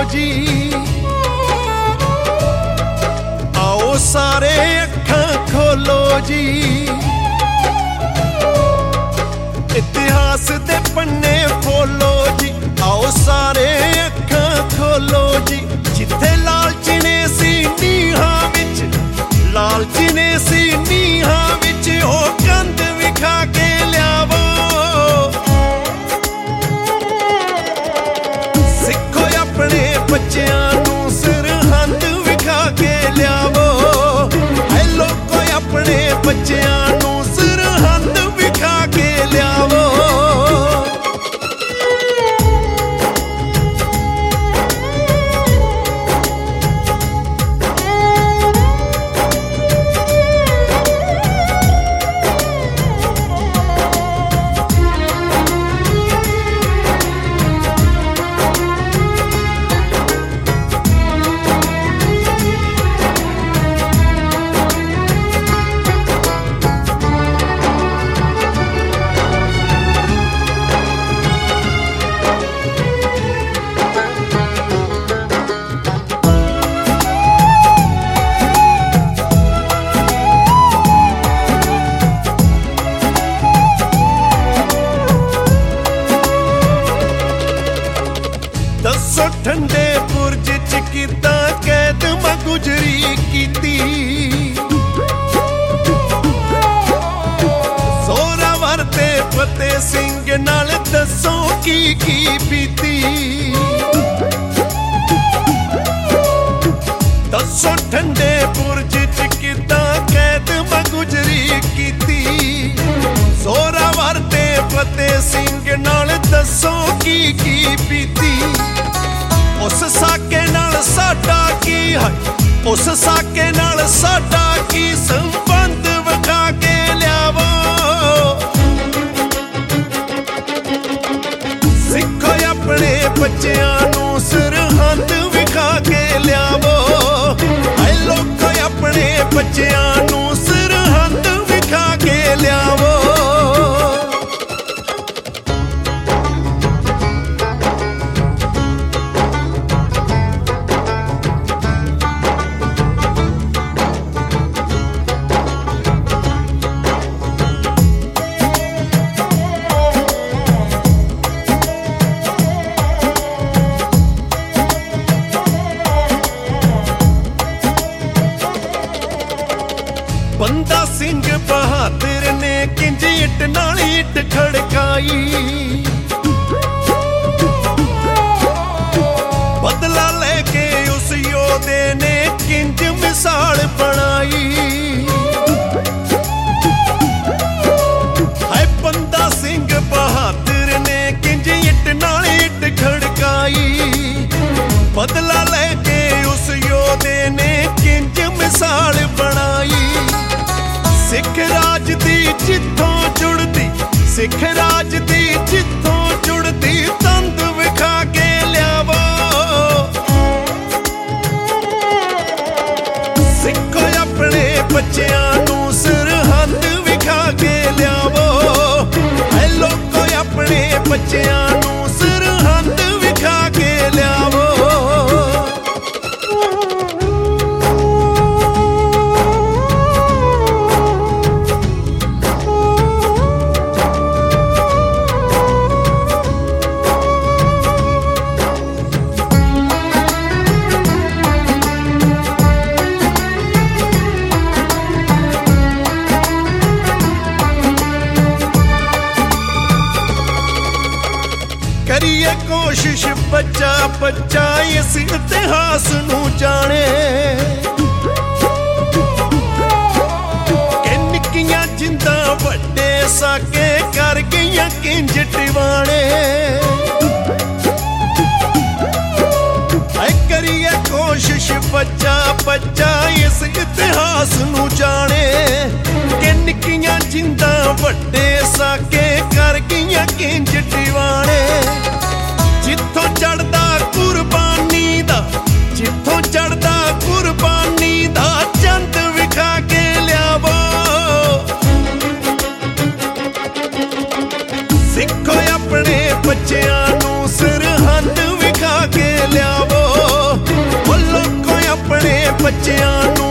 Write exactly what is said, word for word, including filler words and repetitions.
जी, आओ सारे अखां खोलो जी। इतिहास दे पन्ने खोलो जी, आओ सारे अखां खोलो जी। जिथे लालच ने सी नीहां विच, लालच ने सी नीहां विच, ओ कंध विखा के लियावो। सिखो अपने बच्चियां नू सरहंद विखा के लियावो। ऐ लोको अपने बच्चियां नू सरहंद विखा के लियावो। दसो ठंडे बुरज च किदां कैद मैं गुजरी कीती। जोरावर ते फतेह सिंह नाल दसो की की बीती। दसो ठंडे बुरज च किदां कैद मैं गुजरी कीती। जोरावर ते फतेह सिंह नाल दसो की की बीती। उस साके नाल साडा की है, उस साके नाल साडा की संबंध विखा के लियावो। सिखो अपने बच्चियां नू सरहंद विखा के लियावो। ऐ लोको अपने बच्चियां नू सरहंद विखा के लियावो। बंदा सिंह बहादुर ने किंज इट नाल इट खड़काई। बदला लेके उस योधे ने किंज मिसाल बनाई। हाय बंदा सिंह बहादुर ने किंज इट नाल इट खड़काई। बदला लेके उस योधे ने किंज मिसाल बनाई। सिख राज दी जिथों जुड़दी, सिख राज दी जिथों जुड़दी तंद विखा के लियावो। सिखो अपने बच्चियां नू सरहंद विखा के लियावो। ऐ लोको अपने बच्चियां नू सरहंद विखा के लियावो। करिए कोशिश बच्चा बच्चा इस इतिहास नू जाने। कि निक्कियां जिंदा वड्डे साके कर गईयां किंज टिवाणे। करिए कोशिश बच्चा बच्चा इस इतिहास नू जाने। कि निक्कियां जिंदा वड्डे साके कर गईयां किंज टिवाणे। जिथों चढ़दा कुर्बानी दा, जिथों चढ़दा कुर्बानी दा चंद विखा के लियावो। सिखो अपने बच्चियां नू सरहंद विखा के लियावो। ਬੱਚਿਆਂ ਨੂੰ